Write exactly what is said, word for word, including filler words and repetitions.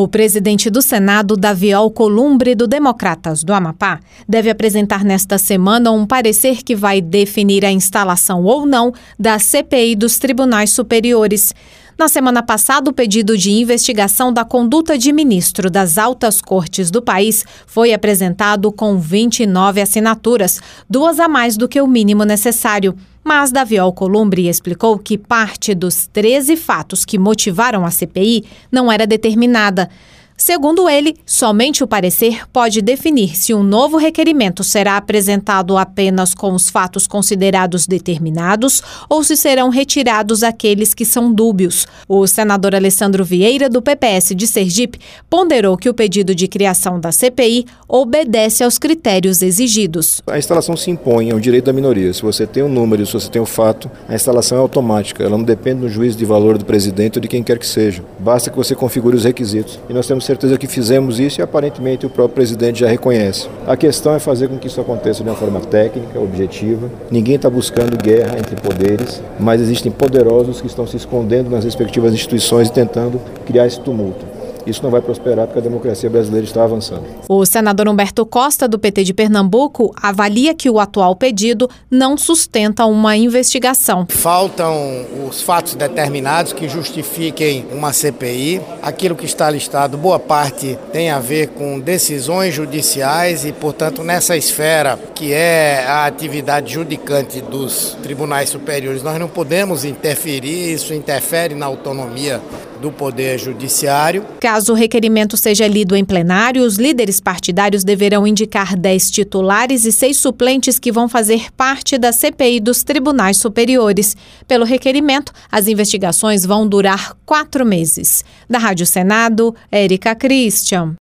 O presidente do Senado, Davi Alcolumbre, do Democratas do Amapá, deve apresentar nesta semana um parecer que vai definir a instalação ou não da C P I dos Tribunais Superiores. Na semana passada, o pedido de investigação da conduta de ministro das altas cortes do país foi apresentado com vinte e nove assinaturas, duas a mais do que o mínimo necessário. Mas Davi Alcolumbre explicou que parte dos treze fatos que motivaram a C P I não era determinada. Segundo ele, somente o parecer pode definir se um novo requerimento será apresentado apenas com os fatos considerados determinados ou se serão retirados aqueles que são dúbios. O senador Alessandro Vieira, do P P S de Sergipe, ponderou que o pedido de criação da C P I obedece aos critérios exigidos. A instalação se impõe, é um direito da minoria. Se você tem um número, se você tem um fato, a instalação é automática. Ela não depende do juízo de valor do presidente ou de quem quer que seja. Basta que você configure os requisitos. E nós temos certeza que fizemos isso e aparentemente o próprio presidente já reconhece. A questão é fazer com que isso aconteça de uma forma técnica, objetiva. Ninguém está buscando guerra entre poderes, mas existem poderosos que estão se escondendo nas respectivas instituições e tentando criar esse tumulto. Isso não vai prosperar porque a democracia brasileira está avançando. O senador Humberto Costa, do P T de Pernambuco, avalia que o atual pedido não sustenta uma investigação. Faltam os fatos determinados que justifiquem uma C P I. Aquilo que está listado, boa parte tem a ver com decisões judiciais e, portanto, nessa esfera que é a atividade judicante dos tribunais superiores, nós não podemos interferir, isso interfere na autonomia do Poder Judiciário. Caso o requerimento seja lido em plenário, os líderes partidários deverão indicar dez titulares e seis suplentes que vão fazer parte da C P I dos Tribunais Superiores. Pelo requerimento, as investigações vão durar quatro meses. Da Rádio Senado, Érica Christian.